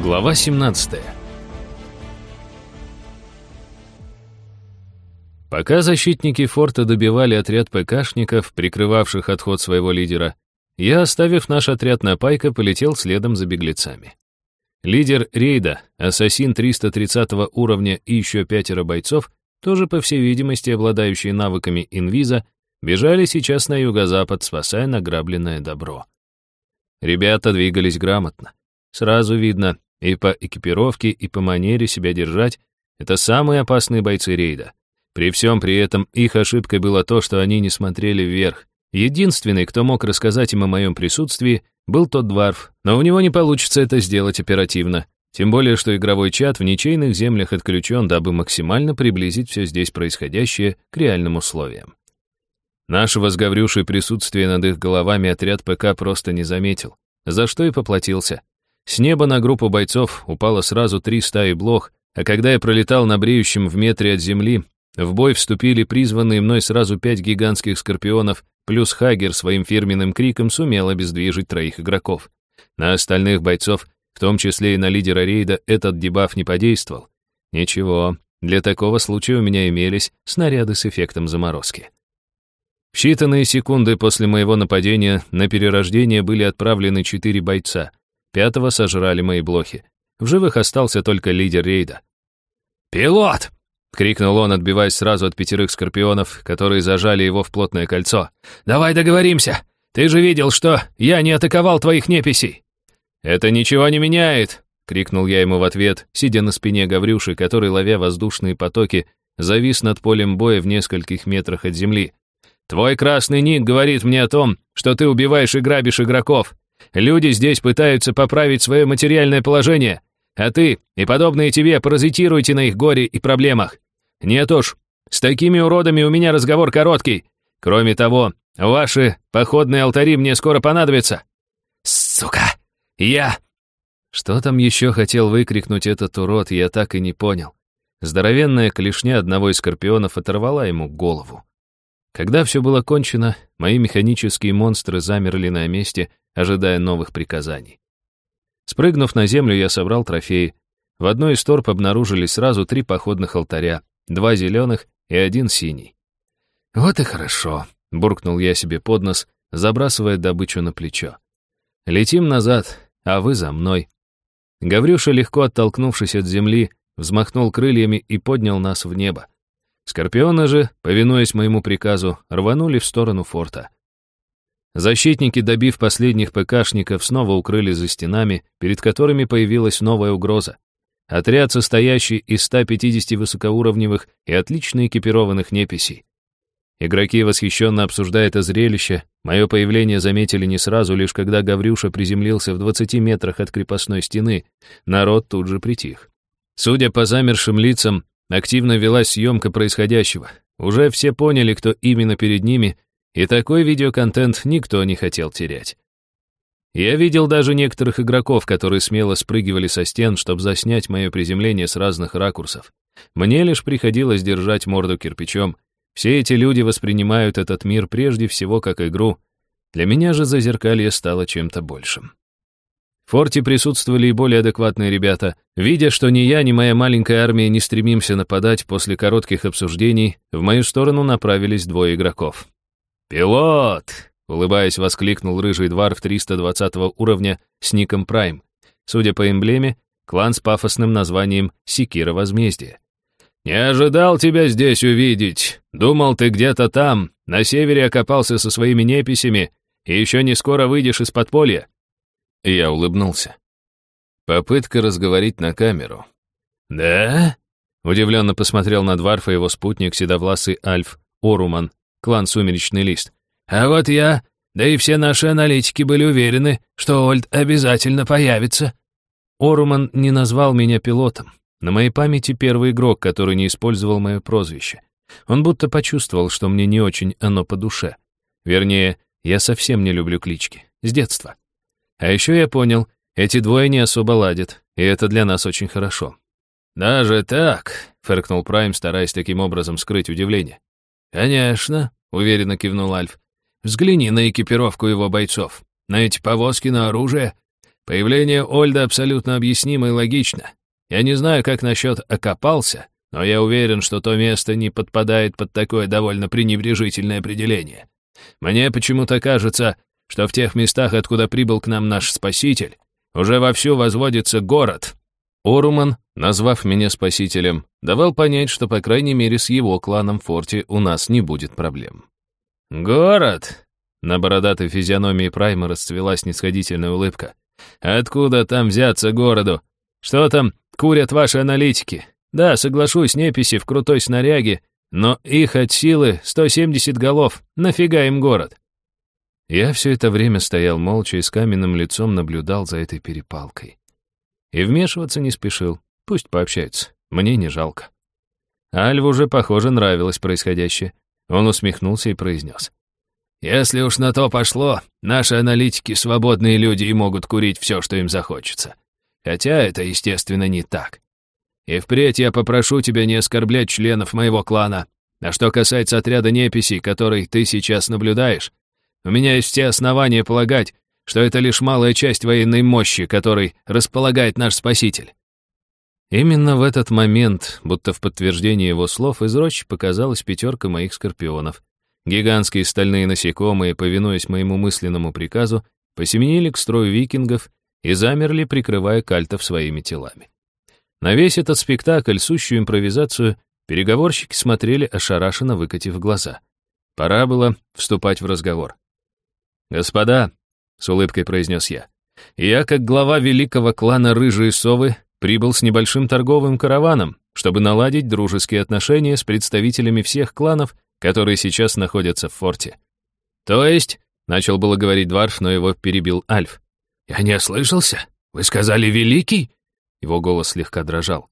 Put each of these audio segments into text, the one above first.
Глава 17. Пока защитники форта добивали отряд ПКшников, прикрывавших отход своего лидера, я, оставив наш отряд на Пайка, полетел следом за беглецами. Лидер рейда, ассасин 330 уровня и еще 5 бойцов, тоже, по всей видимости, обладающие навыками инвиза, бежали сейчас на юго-запад, спасая награбленное добро. Ребята двигались грамотно. Сразу видно, и по экипировке, и по манере себя держать, это самые опасные бойцы рейда. При всем при этом их ошибкой было то, что они не смотрели вверх. Единственный, кто мог рассказать им о моем присутствии, был тот дварф, но у него не получится это сделать оперативно. Тем более, что игровой чат в ничейных землях отключен, дабы максимально приблизить все здесь происходящее к реальным условиям. Нашего с Гаврюшей присутствия над их головами отряд ПК просто не заметил, за что и поплатился. С неба на группу бойцов упало сразу 3 стаи блох, а когда я пролетал на бреющем в метре от земли, в бой вступили призванные мной сразу 5 гигантских скорпионов, плюс Хагер своим фирменным криком сумел обездвижить 3 игроков. На остальных бойцов, в том числе и на лидера рейда, этот дебаф не подействовал. Ничего, для такого случая у меня имелись снаряды с эффектом заморозки. В считанные секунды после моего нападения на перерождение были отправлены 4 бойца. 5-го сожрали мои блохи. В живых остался только лидер рейда. «Пилот!» — крикнул он, отбиваясь сразу от 5 скорпионов, которые зажали его в плотное кольцо. «Давай договоримся! Ты же видел, что я не атаковал твоих неписей!» «Это ничего не меняет!» — крикнул я ему в ответ, сидя на спине Гаврюши, который, ловя воздушные потоки, завис над полем боя в нескольких метрах от земли. «Твой красный ник говорит мне о том, что ты убиваешь и грабишь игроков. Люди здесь пытаются поправить свое материальное положение, а ты и подобные тебе паразитируете на их горе и проблемах. Нет уж, с такими уродами у меня разговор короткий. Кроме того, ваши походные алтари мне скоро понадобятся». «Сука! Я...» Что там еще хотел выкрикнуть этот урод, я так и не понял. Здоровенная клешня одного из скорпионов оторвала ему голову. Когда все было кончено, мои механические монстры замерли на месте, ожидая новых приказаний. Спрыгнув на землю, я собрал трофеи. В одной из торб обнаружились сразу 3 походных алтаря, 2 зеленых и 1 синий. «Вот и хорошо», — буркнул я себе под нос, забрасывая добычу на плечо. «Летим назад, а вы за мной». Гаврюша, легко оттолкнувшись от земли, взмахнул крыльями и поднял нас в небо. Скорпионы же, повинуясь моему приказу, рванули в сторону форта. Защитники, добив последних ПКшников, снова укрылись за стенами, перед которыми появилась новая угроза. Отряд, состоящий из 150 высокоуровневых и отлично экипированных неписей. Игроки, восхищенно обсуждая это зрелище, мое появление заметили не сразу, лишь когда Гаврюша приземлился в 20 метрах от крепостной стены. Народ тут же притих. Судя по замершим лицам, активно велась съемка происходящего. Уже все поняли, кто именно перед ними, и такой видеоконтент никто не хотел терять. Я видел даже некоторых игроков, которые смело спрыгивали со стен, чтобы заснять мое приземление с разных ракурсов. Мне лишь приходилось держать морду кирпичом. Все эти люди воспринимают этот мир прежде всего как игру. Для меня же зазеркалье стало чем-то большим. В форте присутствовали и более адекватные ребята. Видя, что ни я, ни моя маленькая армия не стремимся нападать, после коротких обсуждений в мою сторону направились 2 игроков. «Пилот!» — улыбаясь, воскликнул рыжий дварф 320 уровня с ником Прайм. Судя по эмблеме, клан с пафосным названием «Секира Возмездия». «Не ожидал тебя здесь увидеть. Думал, ты где-то там, на севере окопался со своими неписями, и еще не скоро выйдешь из подполья». Я улыбнулся. Попытка разговорить на камеру. «Да?» — удивленно посмотрел на дварфа его спутник, седовласый Альф Оруман, клан Сумеречный Лист. «А вот я, да и все наши аналитики были уверены, что Ольд обязательно появится». Оруман не назвал меня пилотом. На моей памяти первый игрок, который не использовал мое прозвище. Он будто почувствовал, что мне не очень оно по душе. Вернее, я совсем не люблю клички. С детства. А еще я понял, эти 2 не особо ладят, и это для нас очень хорошо. «Даже так?» — фыркнул Прайм, стараясь таким образом скрыть удивление. «Конечно», — уверенно кивнул Альф. «Взгляни на экипировку его бойцов, на эти повозки, на оружие. Появление Ольда абсолютно объяснимо и логично. Я не знаю, как насчет «окопался», но я уверен, что то место не подпадает под такое довольно пренебрежительное определение. Мне почему-то кажется, что в тех местах, откуда прибыл к нам наш спаситель, уже вовсю возводится город». Оруман, назвав меня спасителем, давал понять, что, по крайней мере, с его кланом в форте у нас не будет проблем. «Город?» На бородатой физиономии Прайма расцвела снисходительная улыбка. «Откуда там взяться городу? Что там курят ваши аналитики? Да, соглашусь, неписи в крутой снаряге, но их от силы 170 голов. Нафига им город?» Я все это время стоял молча и с каменным лицом наблюдал за этой перепалкой. И вмешиваться не спешил. Пусть пообщаются. Мне не жалко. Альву уже, похоже, нравилось происходящее. Он усмехнулся и произнес: «Если уж на то пошло, наши аналитики — свободные люди и могут курить все, что им захочется. Хотя это, естественно, не так. И впредь я попрошу тебя не оскорблять членов моего клана. А что касается отряда неписей, который ты сейчас наблюдаешь, у меня есть все основания полагать, что это лишь малая часть военной мощи, которой располагает наш спаситель». Именно в этот момент, будто в подтверждение его слов, из рощи показалась 5 моих скорпионов. Гигантские стальные насекомые, повинуясь моему мысленному приказу, посеменили к строю викингов и замерли, прикрывая кальтов своими телами. На весь этот спектакль, сущую импровизацию, переговорщики смотрели ошарашенно, выкатив глаза. Пора было вступать в разговор. «Господа», — с улыбкой произнес я, как глава великого клана Рыжие Совы, прибыл с небольшим торговым караваном, чтобы наладить дружеские отношения с представителями всех кланов, которые сейчас находятся в форте. «То есть», — начал было говорить Дварф, но его перебил Альф. «Я не ослышался? Вы сказали «великий»?» Его голос слегка дрожал.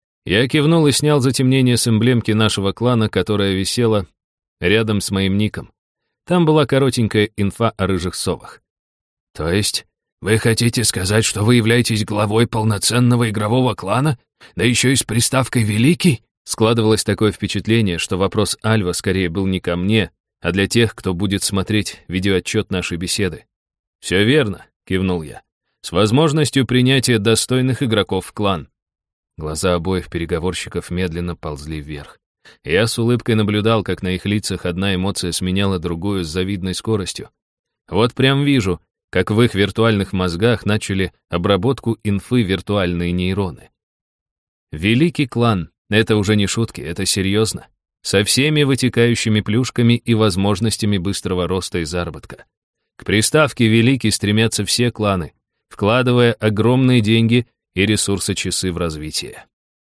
Я кивнул и снял затемнение с эмблемки нашего клана, которая висела рядом с моим ником. Там была коротенькая инфа о Рыжих Совах. «То есть вы хотите сказать, что вы являетесь главой полноценного игрового клана, да еще и с приставкой «великий»?» Складывалось такое впечатление, что вопрос Альва скорее был не ко мне, а для тех, кто будет смотреть видеоотчет нашей беседы. «Все верно», — кивнул я, — «с возможностью принятия достойных игроков в клан». Глаза обоих переговорщиков медленно ползли вверх. Я с улыбкой наблюдал, как на их лицах одна эмоция сменяла другую с завидной скоростью. Вот прям вижу, как в их виртуальных мозгах начали обработку инфы виртуальные нейроны. Великий клан — это уже не шутки, это серьезно. Со всеми вытекающими плюшками и возможностями быстрого роста и заработка. К приставке «великий» стремятся все кланы, вкладывая огромные деньги и ресурсы-часы в развитие.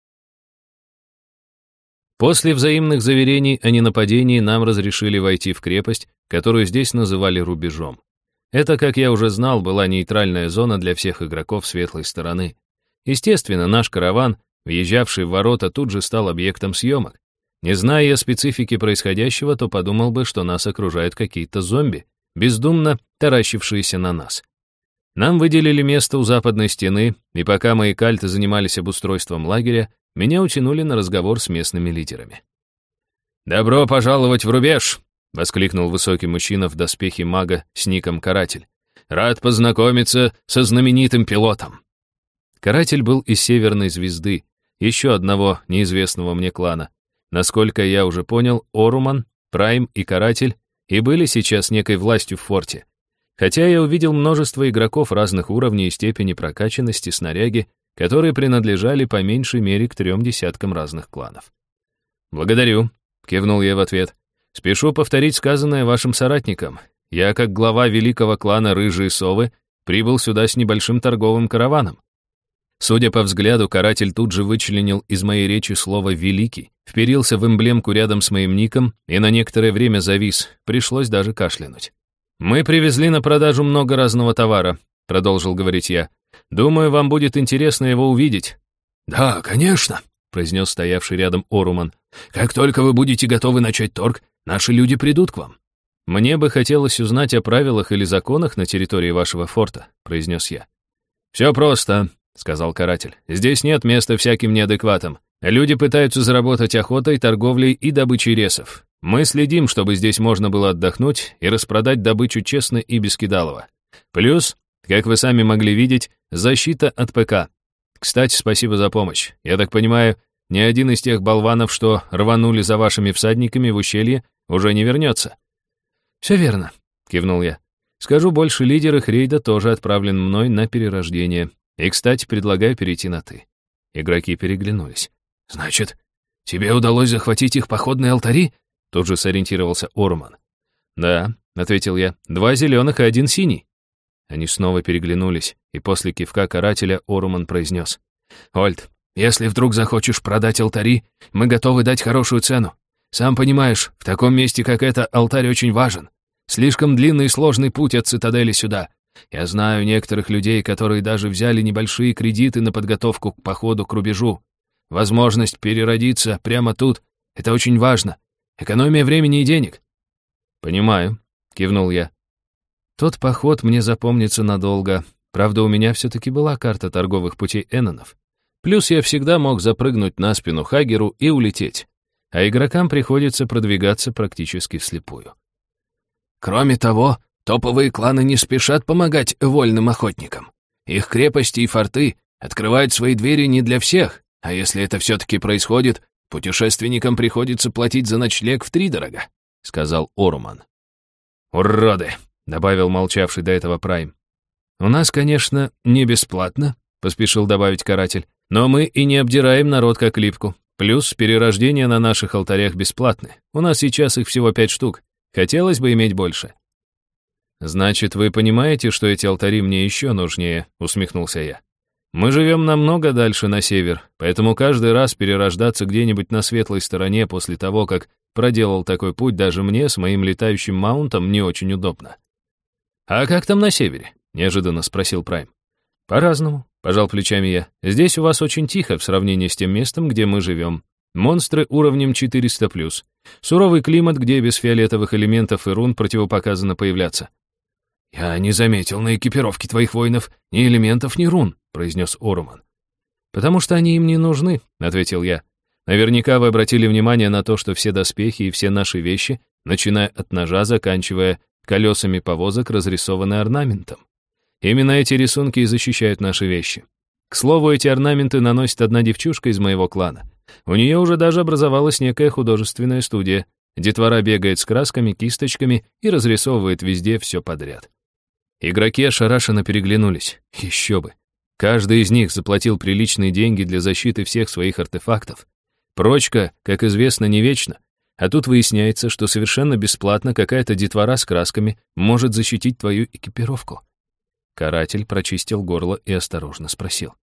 После взаимных заверений о ненападении нам разрешили войти в крепость, которую здесь называли рубежом. Это, как я уже знал, была нейтральная зона для всех игроков светлой стороны. Естественно, наш караван, въезжавший в ворота, тут же стал объектом съемок. Не зная я специфики происходящего, то подумал бы, что нас окружают какие-то зомби, бездумно таращившиеся на нас. Нам выделили место у западной стены, и пока мои кальты занимались обустройством лагеря, меня утянули на разговор с местными лидерами. «Добро пожаловать в рубеж!» — воскликнул высокий мужчина в доспехе мага с ником Каратель. «Рад познакомиться со знаменитым пилотом!» Каратель был из Северной Звезды, еще одного неизвестного мне клана. Насколько я уже понял, Оруман, Прайм и Каратель и были сейчас некой властью в форте. Хотя я увидел множество игроков разных уровней и степени прокачанности снаряги, которые принадлежали по меньшей мере к 3 десяткам разных кланов. «Благодарю», — кивнул я в ответ. «Спешу повторить сказанное вашим соратникам. Я, как глава великого клана Рыжие Совы, прибыл сюда с небольшим торговым караваном». Судя по взгляду, Каратель тут же вычленил из моей речи слово «великий», вперился в эмблемку рядом с моим ником и на некоторое время завис, пришлось даже кашлянуть. «Мы привезли на продажу много разного товара», — продолжил говорить я. «Думаю, вам будет интересно его увидеть». «Да, конечно», — произнес стоявший рядом Оруман. «Как только вы будете готовы начать торг, наши люди придут к вам». «Мне бы хотелось узнать о правилах или законах на территории вашего форта», — произнес я. «Все просто», — сказал Каратель. «Здесь нет места всяким неадекватам. Люди пытаются заработать охотой, торговлей и добычей ресов. Мы следим, чтобы здесь можно было отдохнуть и распродать добычу честно и без кидалова. Плюс Как вы сами могли видеть, защита от ПК. Кстати, спасибо за помощь. Я так понимаю, ни один из тех болванов, что рванули за вашими всадниками в ущелье, уже не вернется». «Все верно», — кивнул я. «Скажу больше, лидер их рейда тоже отправлен мной на перерождение. И, кстати, предлагаю перейти на «ты». Игроки переглянулись. «Значит, тебе удалось захватить их походные алтари?» Тут же сориентировался Оруман. «Да», — ответил я, — «2 зеленых и 1 синий». Они снова переглянулись, и после кивка карателя Оруман произнес. «Ольд, если вдруг захочешь продать алтари, мы готовы дать хорошую цену. Сам понимаешь, в таком месте, как это, алтарь очень важен. Слишком длинный и сложный путь от цитадели сюда. Я знаю некоторых людей, которые даже взяли небольшие кредиты на подготовку к походу к рубежу. Возможность переродиться прямо тут — это очень важно. Экономия времени и денег». «Понимаю», — кивнул я. «Тот поход мне запомнится надолго. Правда, у меня все-таки была карта торговых путей Эннонов. Плюс я всегда мог запрыгнуть на спину Хагеру и улететь. А игрокам приходится продвигаться практически вслепую». «Кроме того, топовые кланы не спешат помогать вольным охотникам. Их крепости и форты открывают свои двери не для всех, а если это все-таки происходит, путешественникам приходится платить за ночлег втридорога», — сказал Оруман. «Уроды!» — добавил молчавший до этого Прайм. «У нас, конечно, не бесплатно», — поспешил добавить каратель, «но мы и не обдираем народ как липку. Плюс перерождения на наших алтарях бесплатны. У нас сейчас их всего 5 штук. Хотелось бы иметь больше». «Значит, вы понимаете, что эти алтари мне еще нужнее», — усмехнулся я. «Мы живем намного дальше на север, поэтому каждый раз перерождаться где-нибудь на светлой стороне после того, как проделал такой путь, даже мне с моим летающим маунтом не очень удобно». «А как там на севере?» — неожиданно спросил Прайм. «По-разному», — пожал плечами я. «Здесь у вас очень тихо в сравнении с тем местом, где мы живем. Монстры уровнем 400+. Суровый климат, где без фиолетовых элементов и рун противопоказано появляться». «Я не заметил на экипировке твоих воинов ни элементов, ни рун», — произнес Оруман. «Потому что они им не нужны», — ответил я. «Наверняка вы обратили внимание на то, что все доспехи и все наши вещи, начиная от ножа, заканчивая колесами повозок, разрисованы орнаментом. Именно эти рисунки и защищают наши вещи. К слову, эти орнаменты наносит одна девчушка из моего клана. У нее уже даже образовалась некая художественная студия. Детвора бегает с красками, кисточками и разрисовывает везде все подряд». Игроки ошарашенно переглянулись. Еще бы. Каждый из них заплатил приличные деньги для защиты всех своих артефактов. Прочка, как известно, не вечна. А тут выясняется, что совершенно бесплатно какая-то детвора с красками может защитить твою экипировку. Каратель прочистил горло и осторожно спросил.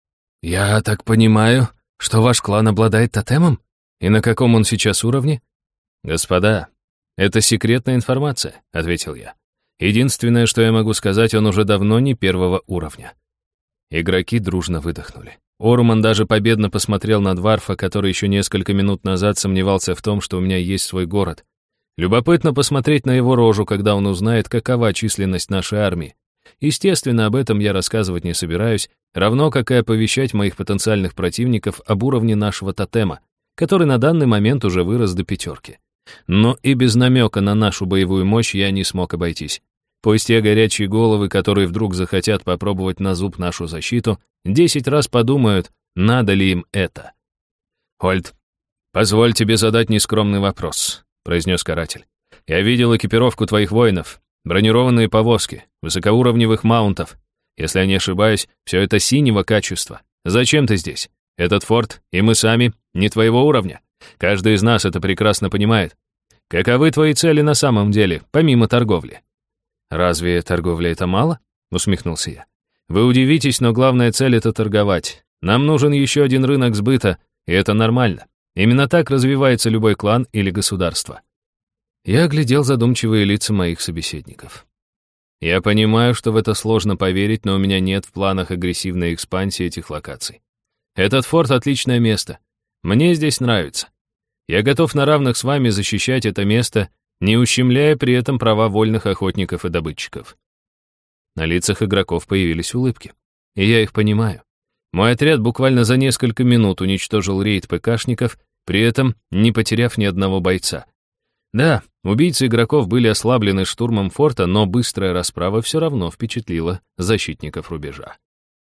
«Я так понимаю, что ваш клан обладает тотемом? И на каком он сейчас уровне?» «Господа, это секретная информация», — ответил я. «Единственное, что я могу сказать, он уже давно не 1-го уровня». Игроки дружно выдохнули. Оруман даже победно посмотрел на Дварфа, который еще несколько минут назад сомневался в том, что у меня есть свой город. Любопытно посмотреть на его рожу, когда он узнает, какова численность нашей армии. Естественно, об этом я рассказывать не собираюсь, равно как и оповещать моих потенциальных противников об уровне нашего тотема, который на данный момент уже вырос до 5. Но и без намека на нашу боевую мощь я не смог обойтись. Пусть те горячие головы, которые вдруг захотят попробовать на зуб нашу защиту, 10 раз подумают, надо ли им это. «Ольд, позволь тебе задать нескромный вопрос», — произнес каратель. «Я видел экипировку твоих воинов, бронированные повозки, высокоуровневых маунтов. Если я не ошибаюсь, все это синего качества. Зачем ты здесь? Этот форт и мы сами не твоего уровня. Каждый из нас это прекрасно понимает. Каковы твои цели на самом деле, помимо торговли?» «Разве торговля это мало?» — усмехнулся я. «Вы удивитесь, но главная цель — это торговать. Нам нужен еще один рынок сбыта, и это нормально. Именно так развивается любой клан или государство». Я оглядел задумчивые лица моих собеседников. «Я понимаю, что в это сложно поверить, но у меня нет в планах агрессивной экспансии этих локаций. Этот форт — отличное место. Мне здесь нравится. Я готов на равных с вами защищать это место, не ущемляя при этом права вольных охотников и добытчиков». На лицах игроков появились улыбки. И я их понимаю. Мой отряд буквально за несколько минут уничтожил рейд ПКшников, при этом не потеряв ни одного бойца. Да, убийцы игроков были ослаблены штурмом форта, но быстрая расправа все равно впечатлила защитников рубежа.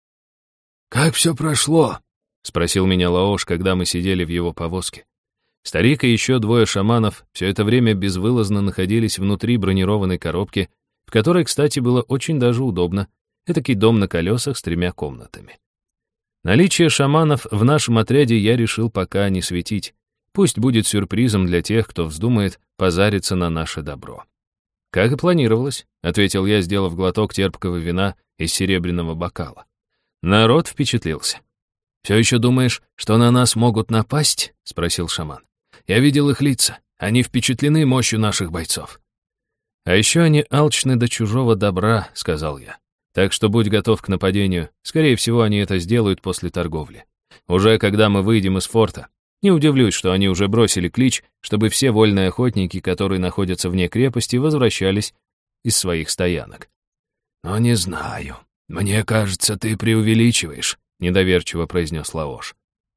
«Как все прошло?» — спросил меня Лаош, когда мы сидели в его повозке. Старик и еще двое шаманов все это время безвылазно находились внутри бронированной коробки, в которой, кстати, было очень даже удобно. Этакий дом на колесах с 3 комнатами. Наличие шаманов в нашем отряде я решил пока не светить. Пусть будет сюрпризом для тех, кто вздумает позариться на наше добро. «Как и планировалось», — ответил я, сделав глоток терпкого вина из серебряного бокала. Народ впечатлился. «Все еще думаешь, что на нас могут напасть?» — спросил шаман. «Я видел их лица. Они впечатлены мощью наших бойцов». «А еще они алчны до чужого добра», — сказал я. «Так что будь готов к нападению. Скорее всего, они это сделают после торговли. Уже когда мы выйдем из форта. Не удивлюсь, что они уже бросили клич, чтобы все вольные охотники, которые находятся вне крепости, возвращались из своих стоянок». «Но не знаю. Мне кажется, ты преувеличиваешь», — недоверчиво произнес Лаош.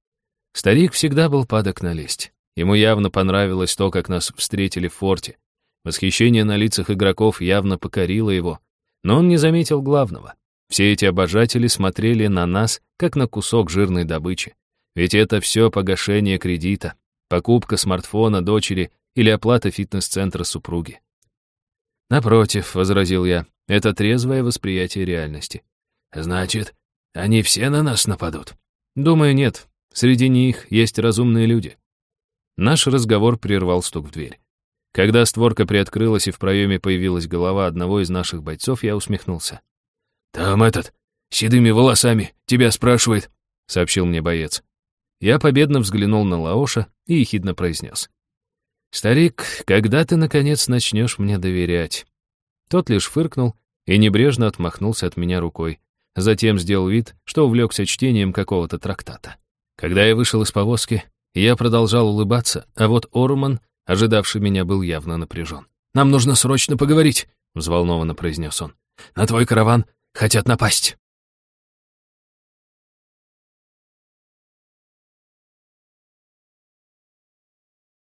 Старик всегда был падок на лесть. Ему явно понравилось то, как нас встретили в форте. Восхищение на лицах игроков явно покорило его, но он не заметил главного. Все эти обожатели смотрели на нас, как на кусок жирной добычи. Ведь это все погашение кредита, покупка смартфона дочери или оплата фитнес-центра супруги. «Напротив», — возразил я, — «это трезвое восприятие реальности». «Значит, они все на нас нападут?» «Думаю, нет. Среди них есть разумные люди». Наш разговор прервал стук в дверь. Когда створка приоткрылась и в проеме появилась голова одного из наших бойцов, я усмехнулся. «Там этот, с седыми волосами, тебя спрашивает», — сообщил мне боец. Я победно взглянул на Лаоша и ехидно произнес. «Старик, когда ты, наконец, начнешь мне доверять?» Тот лишь фыркнул и небрежно отмахнулся от меня рукой. Затем сделал вид, что увлекся чтением какого-то трактата. Когда я вышел из повозки, я продолжал улыбаться, а вот Орман, ожидавший меня, был явно напряжен. «Нам нужно срочно поговорить», — взволнованно произнес он. «На твой караван хотят напасть».